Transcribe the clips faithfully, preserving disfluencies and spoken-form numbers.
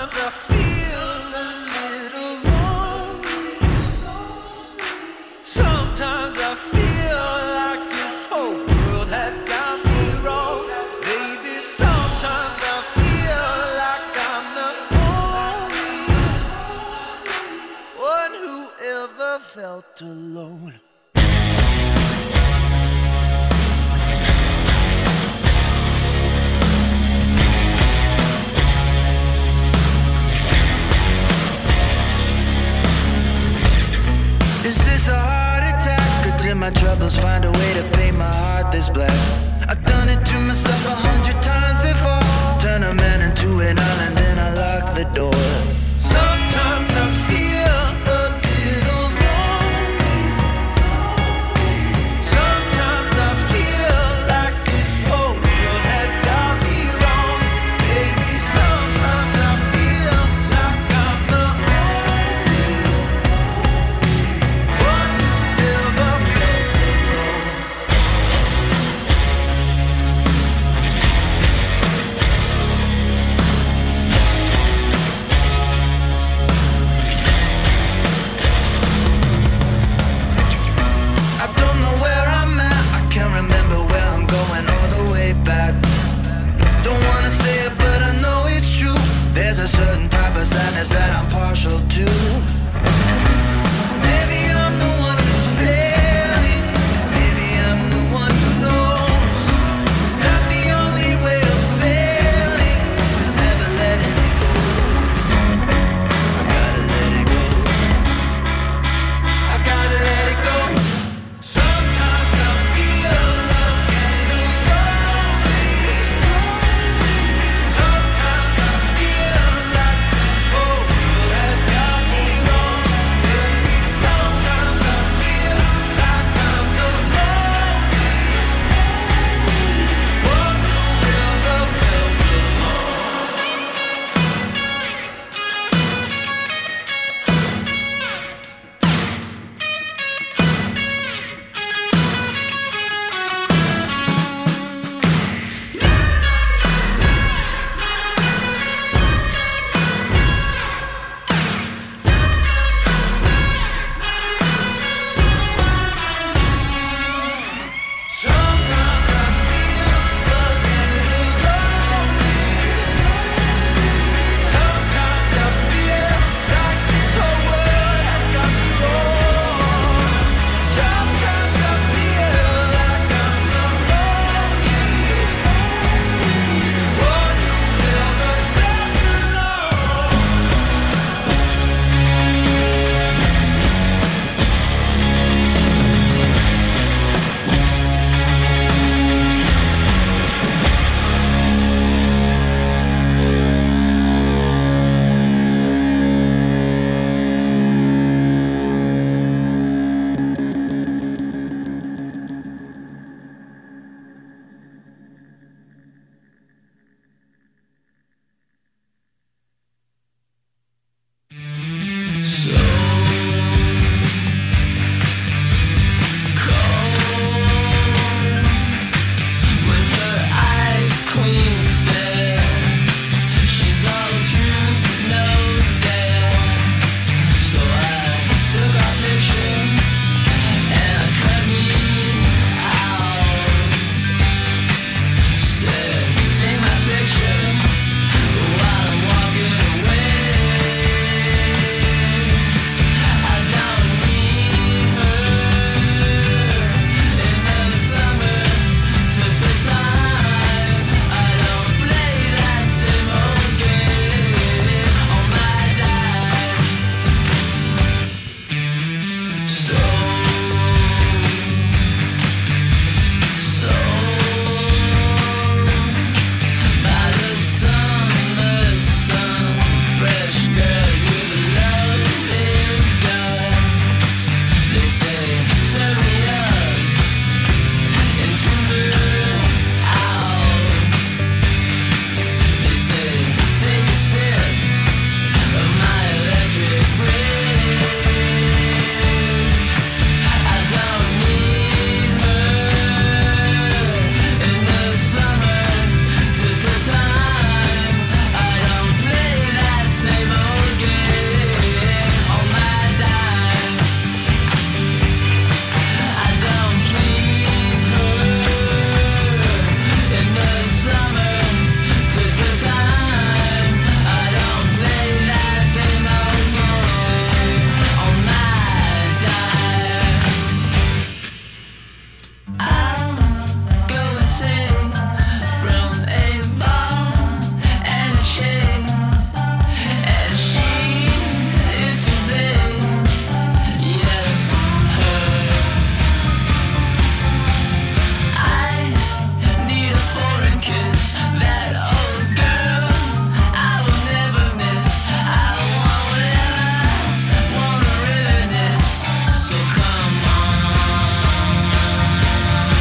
Sometimes I feel a little lonely. Sometimes I feel like this whole world has got me wrong. Baby, sometimes I feel like I'm the only one who ever felt alone. Is this a heart attack, or did my troubles find a way to paint my heart this black? I've done it to myself a hundred times before. Turn a man into an island, then I lock the door. Sometimes I feel a little lonely. Sometimes I feel like this whole world has got me wrong. Baby, sometimes I feel like I'm the only one who ever felt alone. So come on.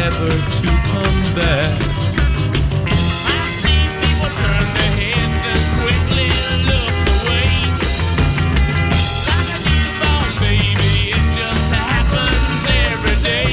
never to come back. I see people turn their heads and quickly look away. Like a newborn baby, it just happens every day.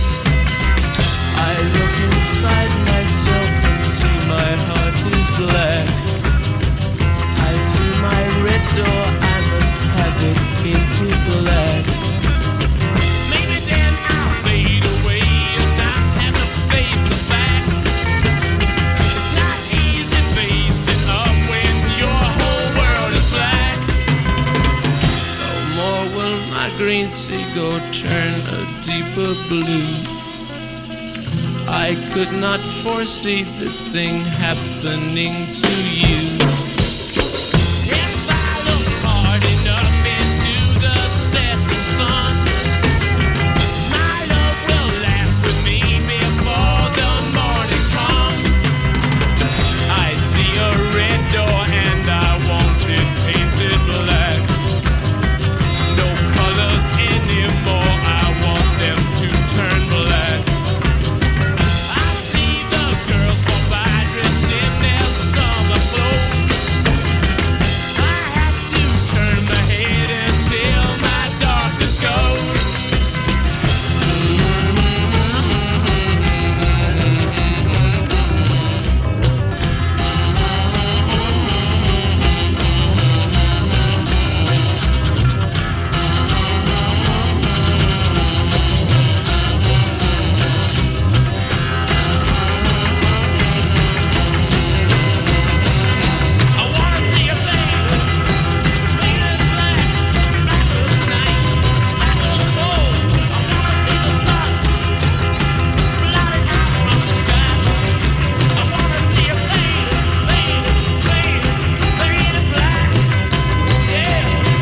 I look inside myself and see my heart is black. I see my red door, I must have it painted black. Maybe then I'll fade away and not have to face the facts. It's not easy facing up when your whole world is black. No more will my green seagull turn a deeper blue. I could not foresee this thing happening to you. If I look hard enough into the setting sun, my love will laugh with me before the morning comes. I see a red door and I want it painted black. No colors anymore, I want them to turn black. I see the girls walk by dressed in their summer clothes. I have to turn my head until my darkness goes. I wanna see a fade, fade as black, black as night, black as gold. I wanna see the sun blotted out from the sky. I wanna see a fade, fade, fade, fade as black. Yeah.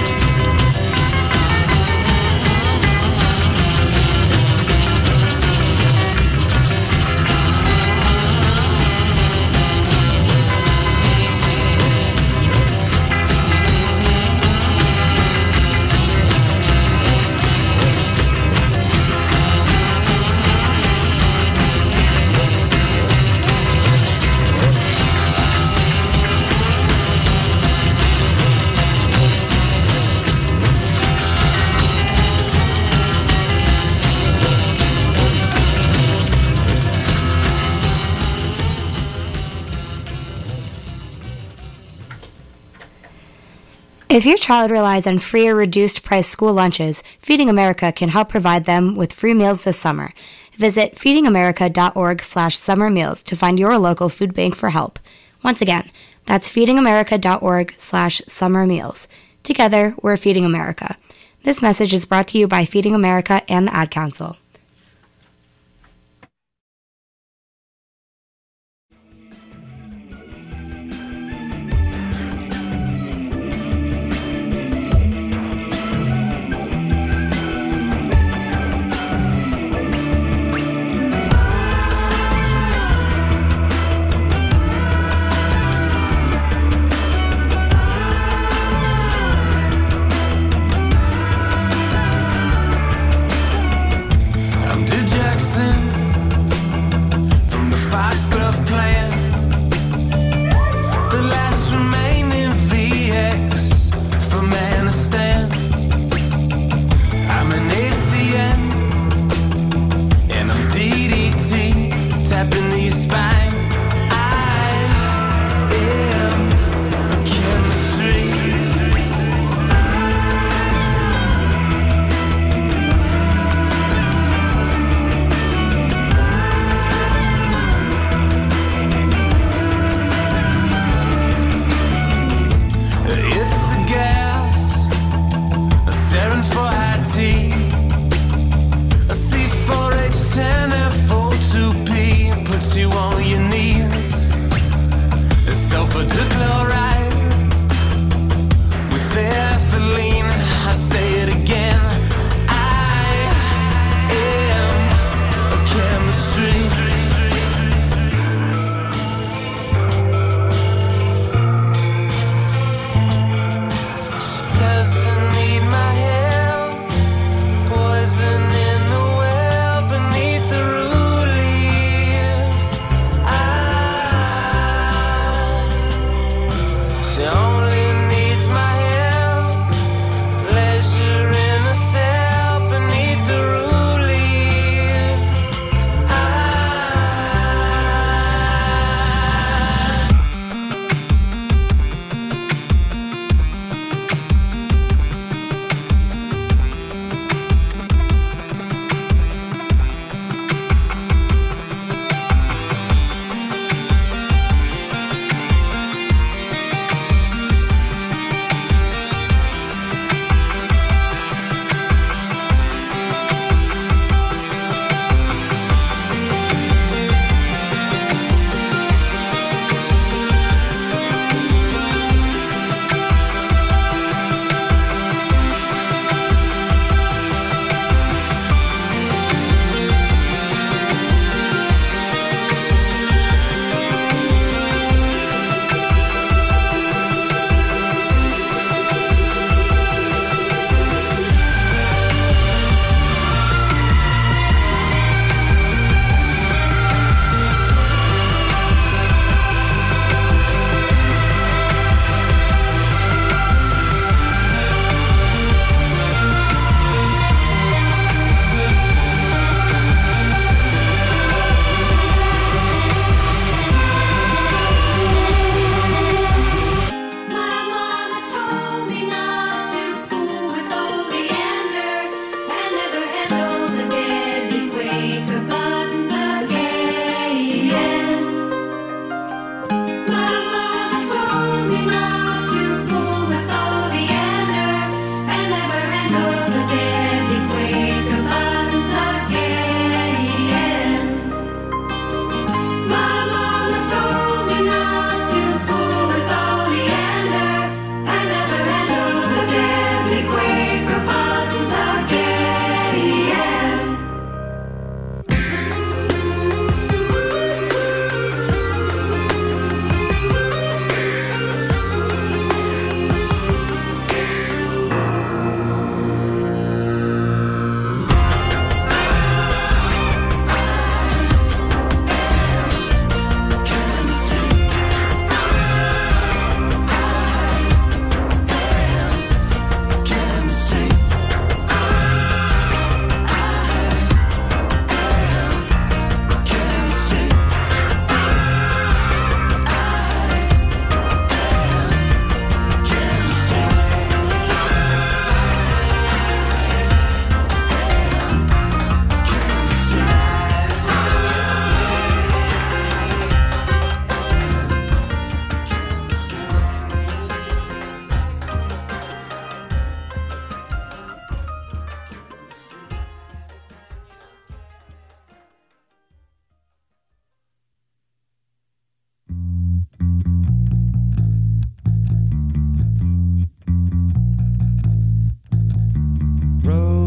If your child relies on free or reduced price school lunches, Feeding America can help provide them with free meals this summer. Visit feeding america dot org slash summer meals to find your local food bank for help. Once again, that's feeding america dot org slash summer meals. Together, we're Feeding America. This message is brought to you by Feeding America and the Ad Council.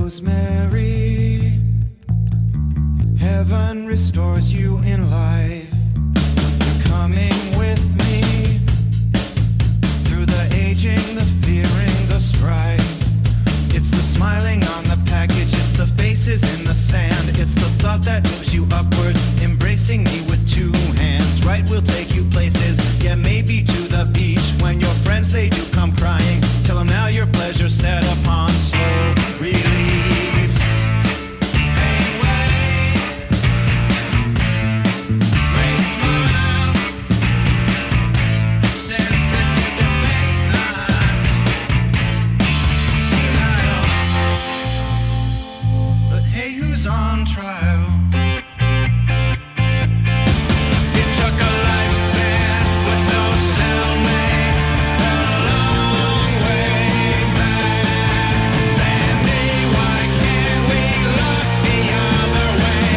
Rosemary, heaven restores you in life. You're coming with me through the aging, the fearing, the strife. It's the smiling on the package, it's the faces in the sand. It's the thought that moves you upward, embracing me with two hands. Right, we'll take you places, yeah, maybe to the beach. When your friends, they do come crying, tell them now your pleasure's set upon slow release. Hey, wait, great smile, sensitive to fate denial. But hey, who's on trial? It took a lifespan with no cellmate, a long way back. Sandy, why can't we look the other way?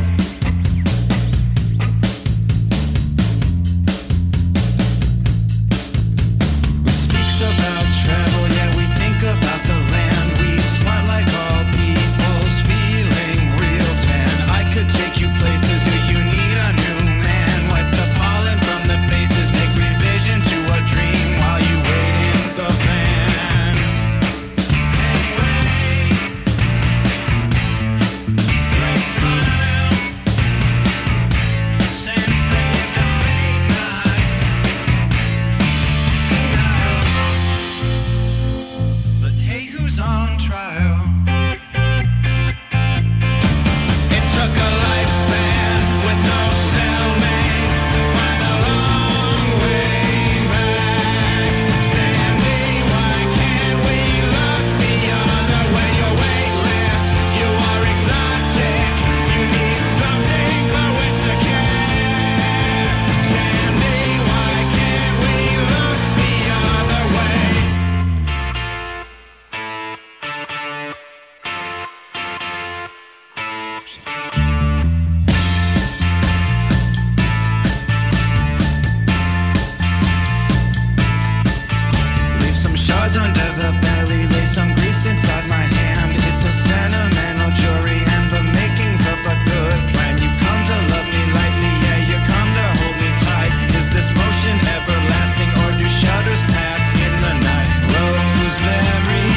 We speaks about travel, yeah, we think about the land. We smart like all people's feeling real tan. I could take you places, do you need a new man? Wipe the pollen from the faces, make revision to a dream while you wait in the van. Hey, wait, great smile, sensitive to fate denial. But hey, who's on trial? It took a lifespan with no cellmate, find a long way back. Sandy, why can't we look the other way? You're weightless, you are exotic, you need something for which to care. Sandy, why can't we look the other way? Leave some shards under the belly, lay some grease inside my hand. It's a sentimental jury and the makings of a good plan. You've come to love me lightly, yeah, you come to hold me tight. Is this motion everlasting or do shudders pass in the night? Rosemary,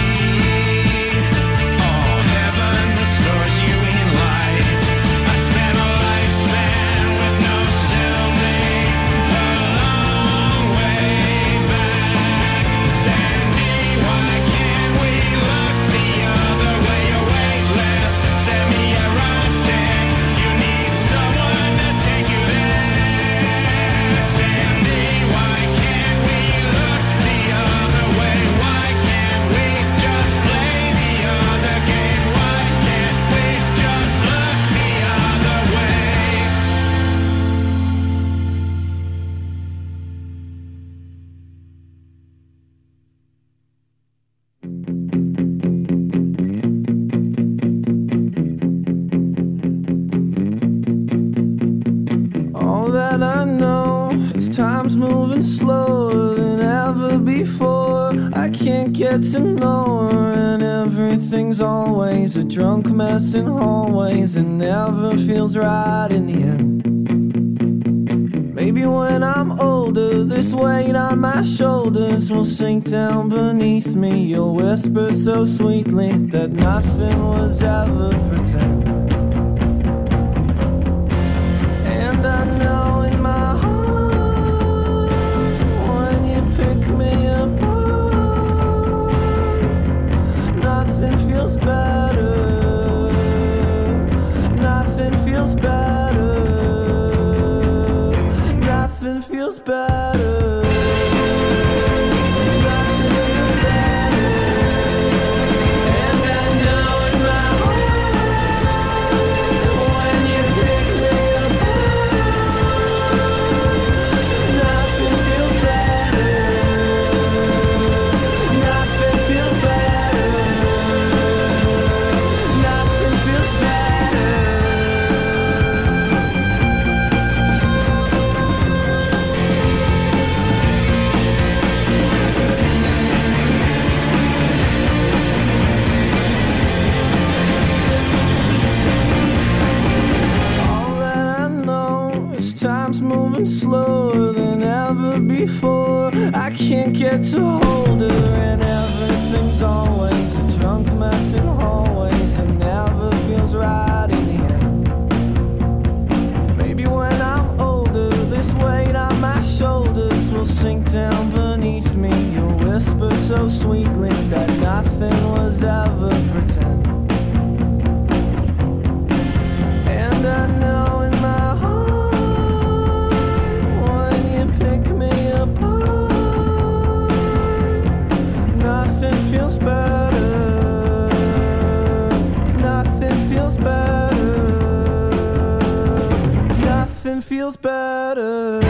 oh, heaven restores you in life. I spent a lifespan with no cellmate, a long way back. Sandy, why can't we look the other way? You're weightless, semi-erotic, you need someone to take you there. Sandy, why can't we look the other way? Why can't we just play the other game? Why can't we just look the other way? All that I know is time's moving slower than ever before. I can't get to know her, and everything's always a drunk mess in hallways. It never feels right in the end. Maybe when I'm older, this weight on my shoulders will sink down beneath me. You'll whisper so sweetly that nothing was ever pretend. And I know in my heart, when you pick me apart, nothing feels better. Nothing feels better. Nothing feels better. Nothing feels better. And I know in my heart, when you pick me apart, nothing feels better. Nothing feels better. Nothing feels better. time's moving slower than ever before. I can't get to hold her, and everything's always a drunk mess in hallways. It never feels right in the end. Maybe when I'm older, this weight on my shoulders will sink down beneath me. You'll whisper so sweetly that nothing was ever pretend. And I know in my heart, when you pick me apart, nothing feels better. Nothing feels better. Nothing feels better.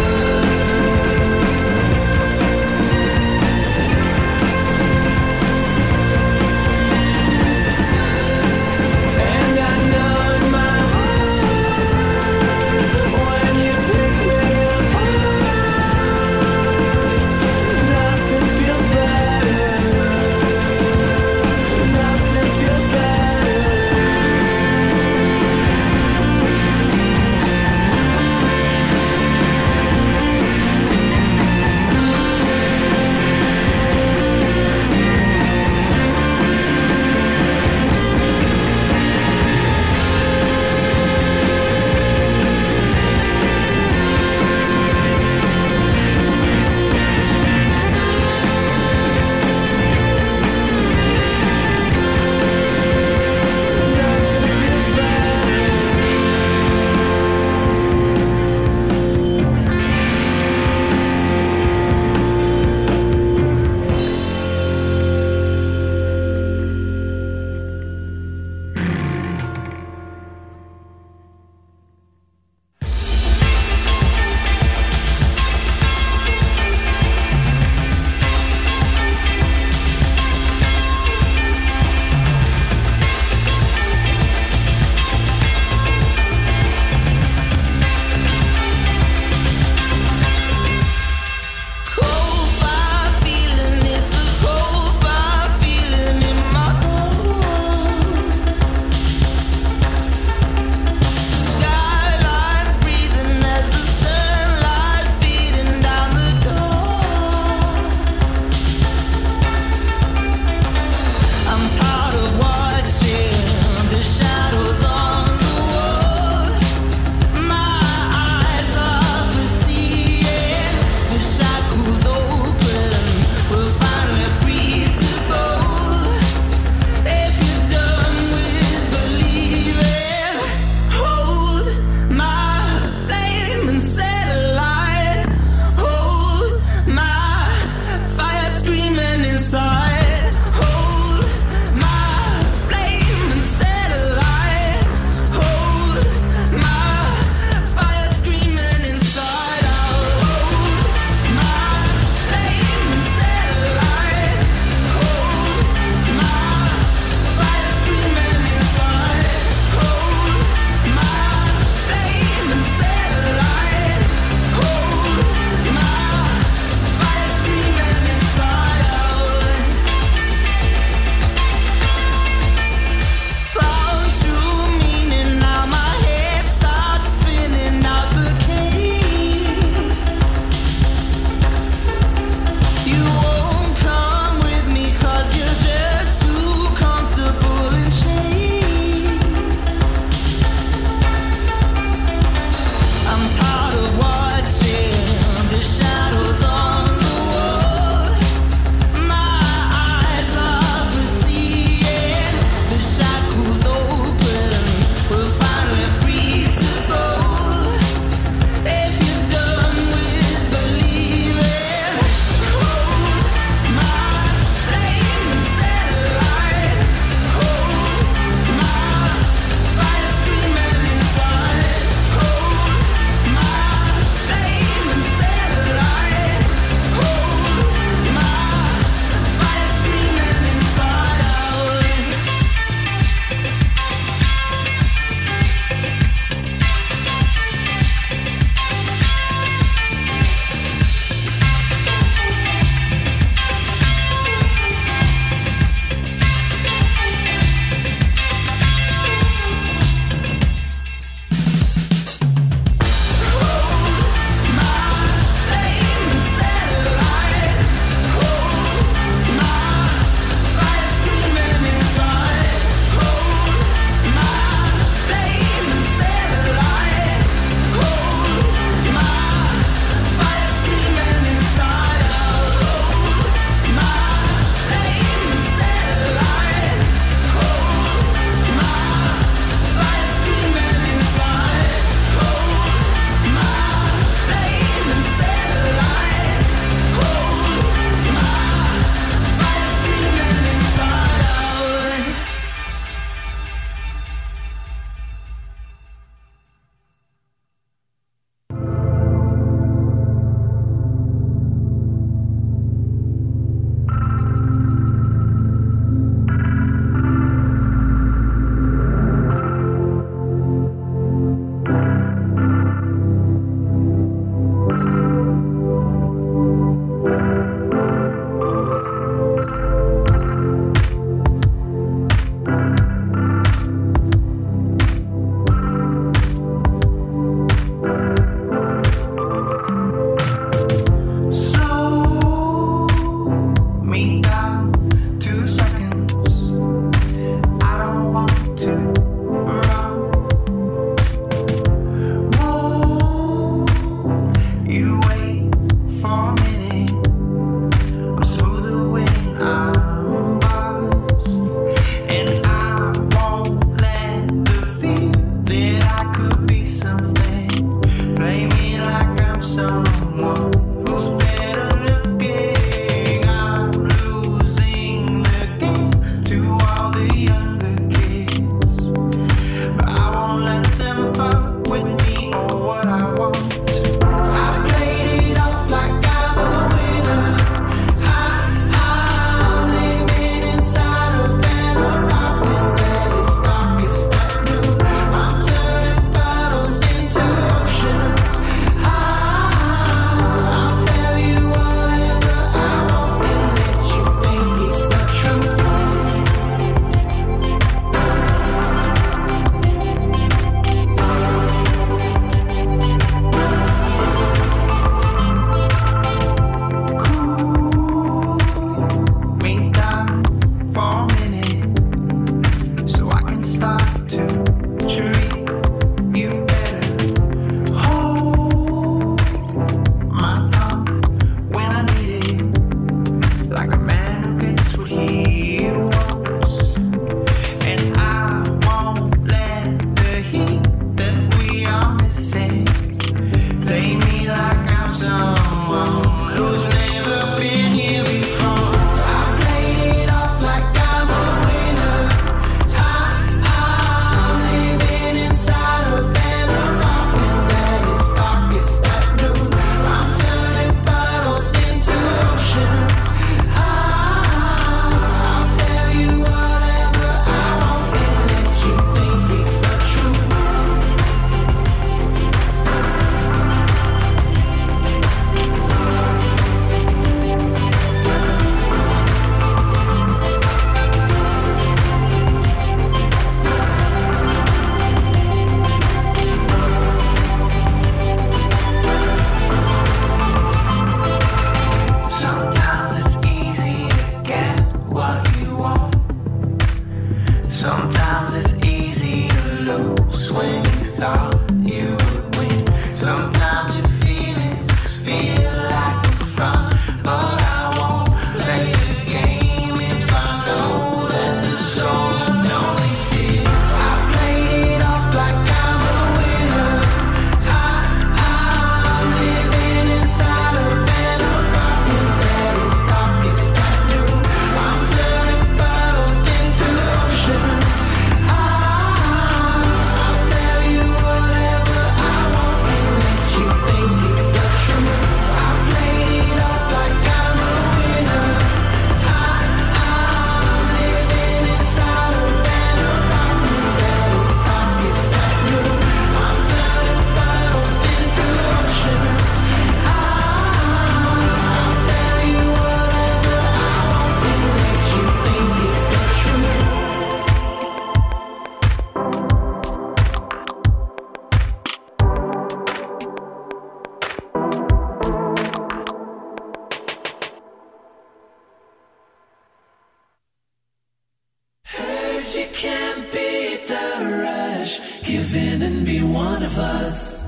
us.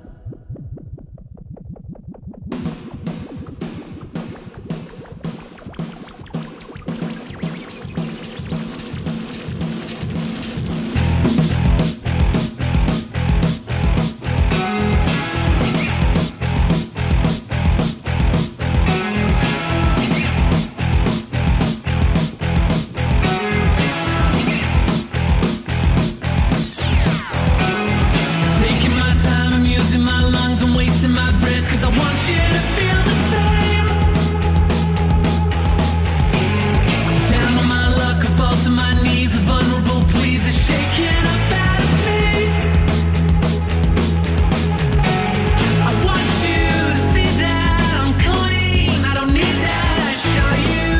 Taking my time, I'm using my lungs, I'm wasting my breath, cause I want you to feel the same. Down on my luck, I fall to my knees, a vulnerable please is shaking up out of me. I want you to see that I'm clean, I don't need that, I show you.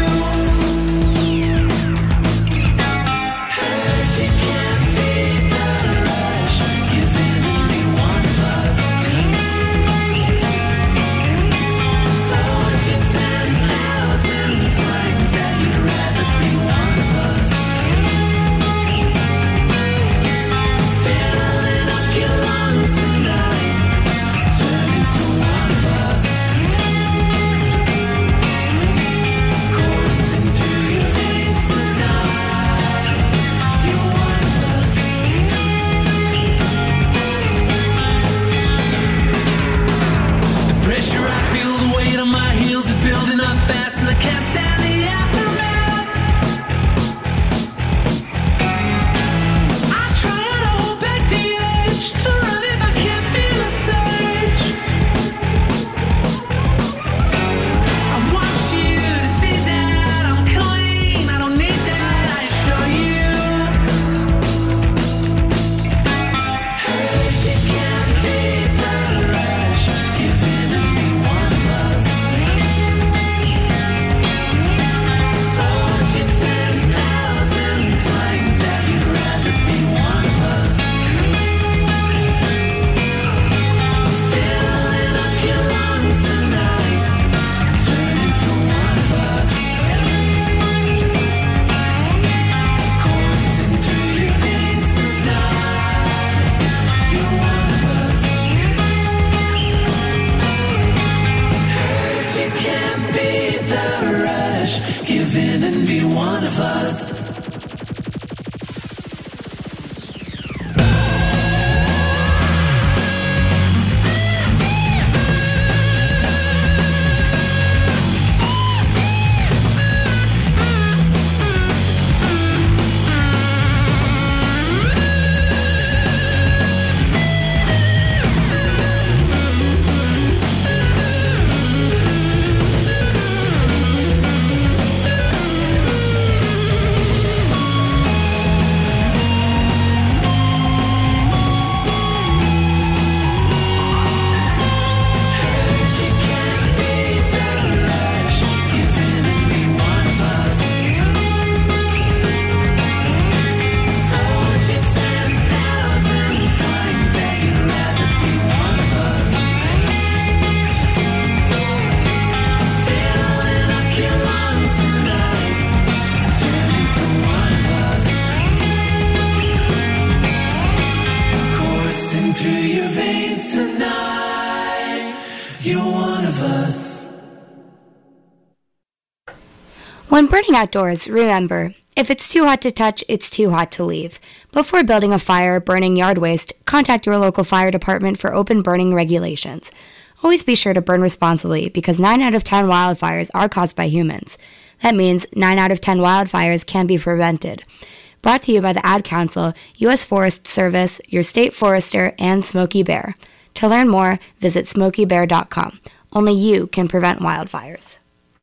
Heard you can't beat the rush, you've given me one of us. Told you ten thousand times that you'd rather be one of us. Filling up your lungs tonight, turning to one of us. Coursing through your veins tonight, you're one of us. The pressure I feel, the weight on my heels is building up fast, and I can't stand the aftermath. I try to hold back the urge to run if I can't feel a surge. I want you to see that I'm clean, I don't need that, I show you. Heard you can't beat the rush, you've given me one of us. Told you ten thousand times that you'd rather be one of us. Filling up your lungs tonight, turning to one of us. Coursing through your veins tonight, you're one of us. Heard you can't beat the rush, give in and be one of us. Heard you can't beat the rush, give in and be one of us. Told you ten thousand times that you'd rather be one of us. Filling up your lungs tonight, turning to one of us. Coursing through your veins tonight, you're one of us. When burning outdoors, remember, if it's too hot to touch, it's too hot to leave. Before building a fire or burning yard waste, contact your local fire department for open burning regulations. Always be sure to burn responsibly because nine out of ten wildfires are caused by humans. That means nine out of ten wildfires can be prevented. Brought to you by the Ad Council, U S Forest Service, your state forester, and Smokey Bear. To learn more, visit smokey bear dot com. Only you can prevent wildfires.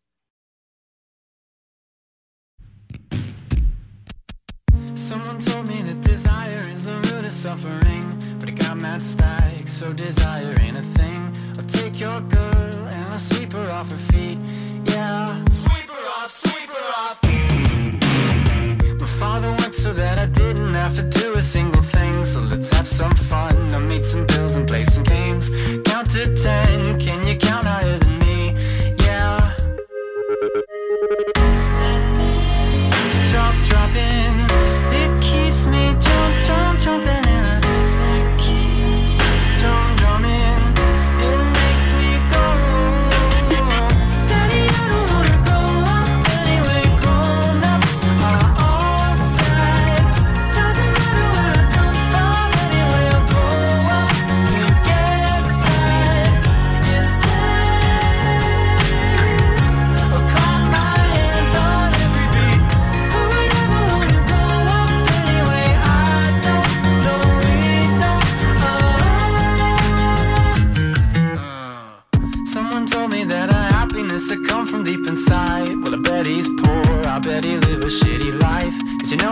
Someone told me that desire is the root of suffering, but it got mad static, so desire ain't a thing. I'll take your girl and I'll sweep her off her feet. Yeah, sweep her off, sweep her off. My father worked so that I didn't have to do a single thing, so let's have some fun. I'll meet some bills and play some games. Count to ten, can you count higher than me? Yeah. Drop, dropping, it keeps me jump, jump, jumping in a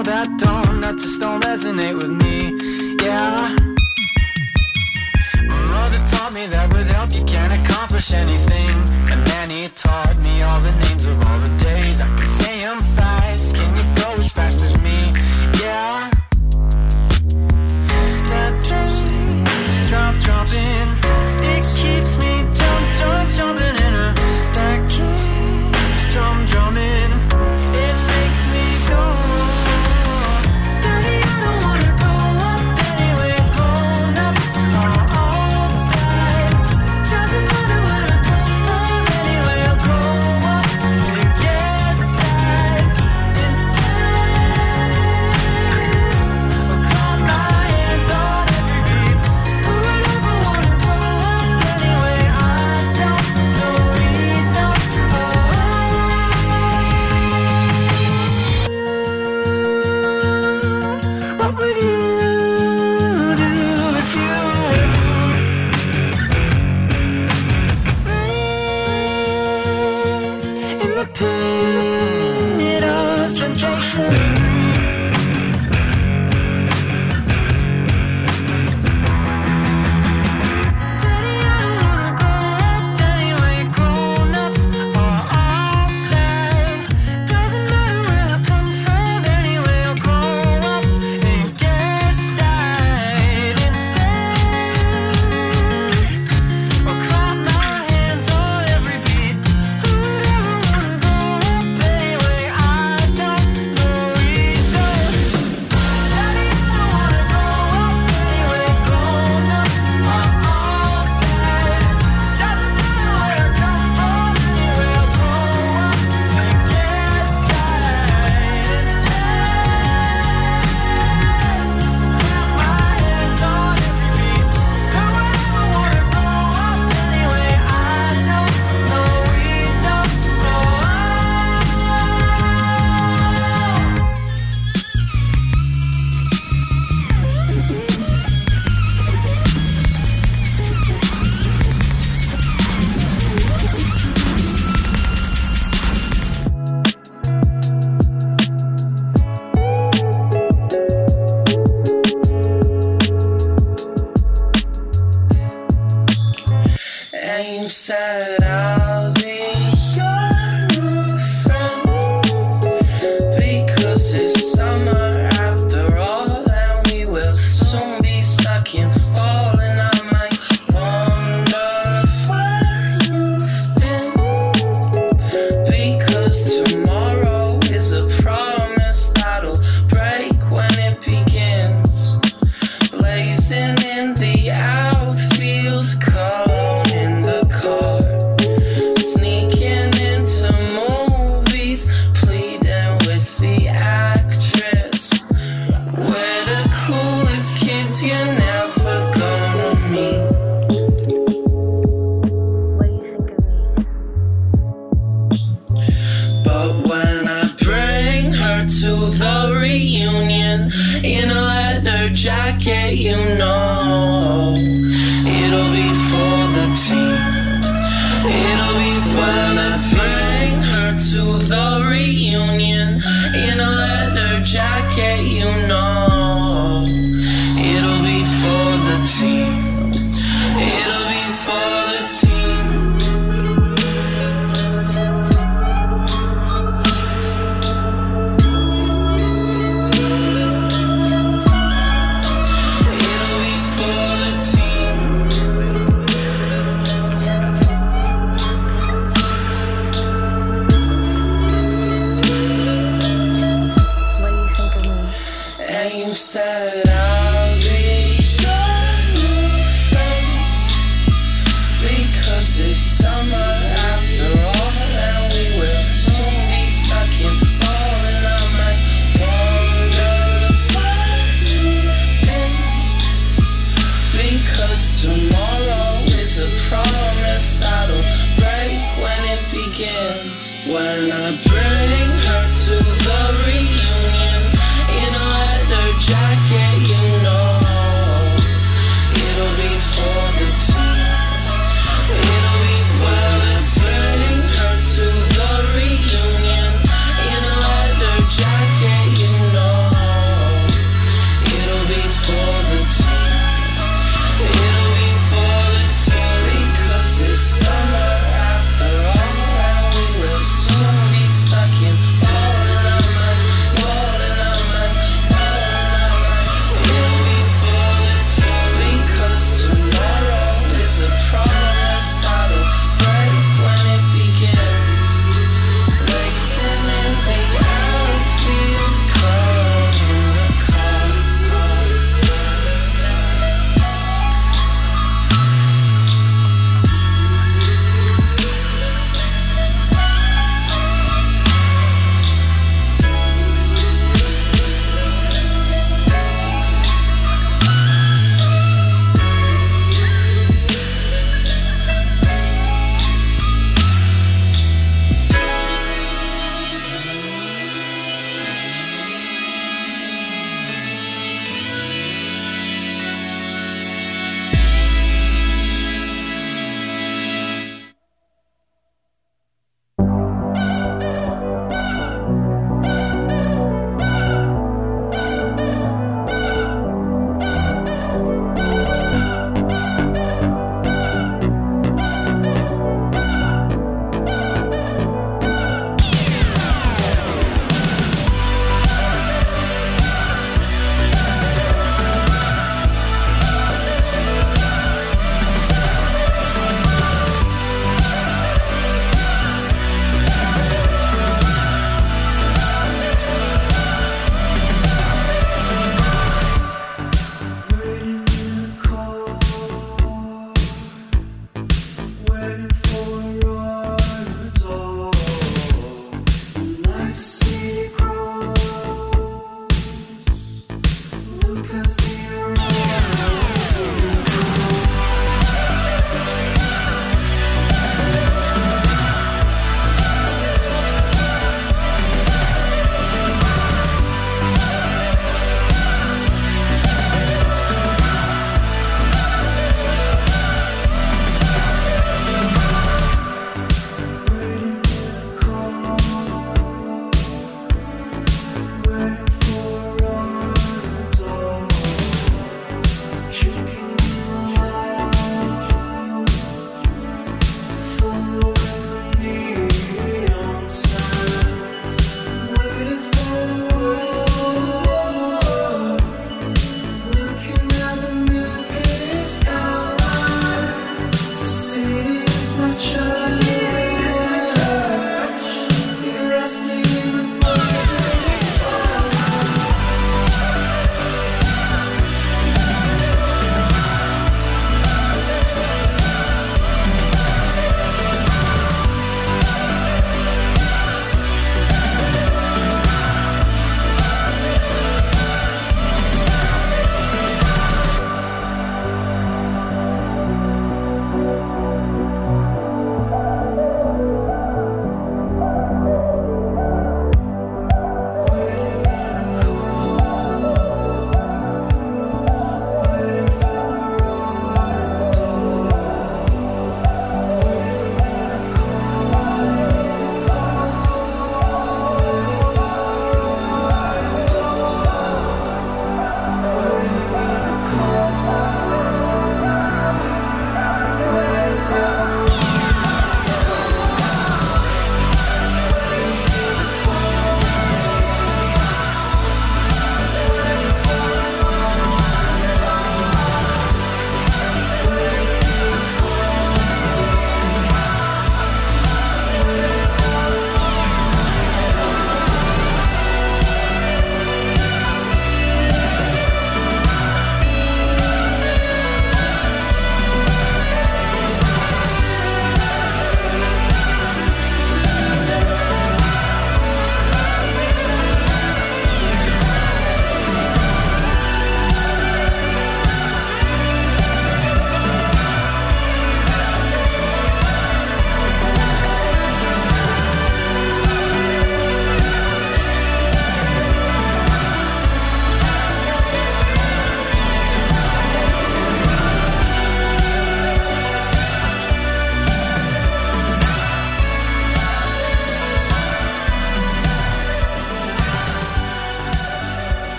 know that don't, that just don't resonate with me, yeah. My mother taught me that with help you can't accomplish anything. And then he taught me all the names of all the days. I can say them fast, can you go as fast as me, yeah. That just drop, dropping, it keeps me jump, jump, jumping in a, that keeps drum, drumming, it makes me go. Daddy, I don't wanna grow up anyway, grown ups are all sad. Doesn't matter where I come from anyway, I'll grow up and get sad instead. I'll clap my hands on every beat. Who would ever wanna grow up anyway? I don't know, we don't. Oh. What would you do if you raised in the pit of temptation? And you said I'll be your new friend, because it's summer after all, and we will soon be stuck in fall. And I might wonder where you've been, because tomorrow is a promise that'll break when it begins. Blazing in the outfield, cologne in the car, sneaking into movies, pleading with the actress. We're the coolest kids you're never gonna meet. What do you think of me? But when I bring her to the reunion in a leather jacket, you know it'll be for the team. It'll be fun to bring her to the reunion in a leather jacket, you know it'll be for the team. It'll be for the team. It'll be for the team. What do you think of me? And you said I'll be your new friend, because it's summer after all, and we will soon be stuck in fall. And I might wonder where you've been, because tomorrow